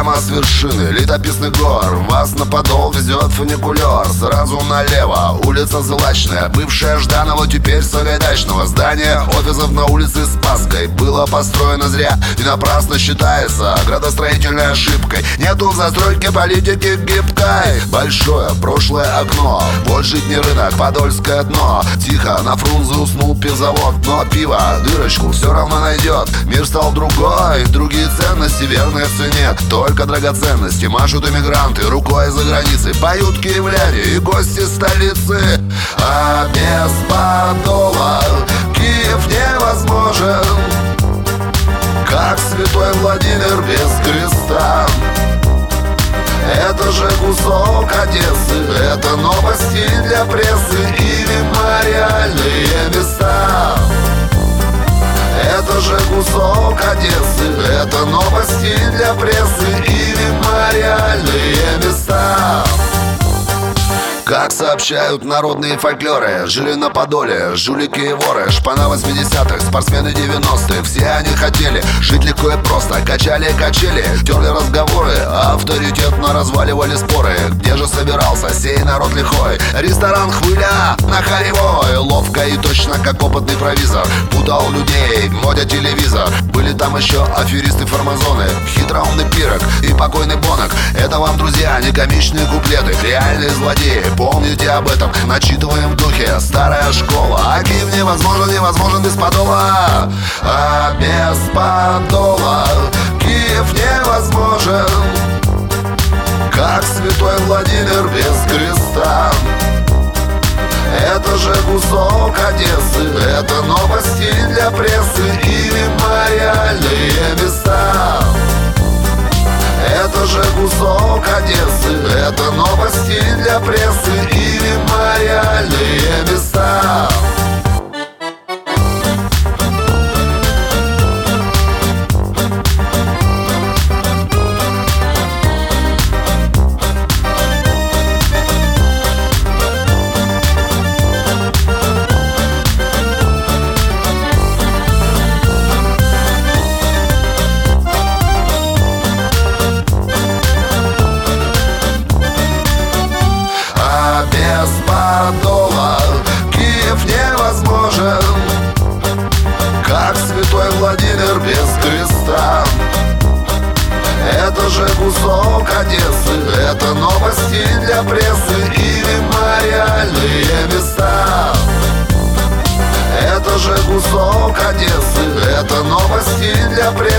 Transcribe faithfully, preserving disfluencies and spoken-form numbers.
Прямо с вершины летописных гор вас на подол везет фуникулер. Сразу налево улица Злачная, бывшая Жданова, теперь Сагайдачного. Здание офисов на улице Спасской было построено зря и напрасно считается градостроительной ошибкой. Нету в застройке политики гибкой. Большое прошлое окно, вот жить не рынок, подольское дно. Тихо на Фрунзе уснул пивзавод, но пиво дырочку все равно найдет. Мир стал другой, другие ценности верные в цене. Только драгоценности машут иммигранты рукой за границей. Поют киевляне и гости столицы. А без подола Киев невозможен, как святой Владимир без креста. Это же кусок Одессы, это новости для прессы и мемориальные места. Это же кусок Одессы, это новости для прессы и мемориальные места. Как сообщают народные фольклоры, жили на Подоле жулики и воры, шпана восьмидесятых, спортсмены девяностых. Все они хотели жить легко и просто, качали качели, терли разговоры, авторитетно разваливали споры. Где же собирался сей народ лихой? Ресторан «Хвыля» на Харевой. Ловко и точно, как опытный провизор, путал людей, модя телевизор. Были там еще аферисты-формазоны, хитроумный пирог и покойный Бонок. Это вам, друзья, не комичные куплеты, реальные злодеи. Помните об этом, начитываем в духе. Старая школа, а Киев невозможен, невозможен без подола. А без подола Киев невозможен, как святой Владимир без креста. Это же кусок Одессы, это новости для прессы и мемориальные места. Это же кусок Одессы, это новости для прессы и мемориальные места. Без подола Киев невозможен, как святой Владимир без креста. Это же кусок Одессы, это новости для прессы и мемориальные места. Это же кусок Одессы, это новости для прессы.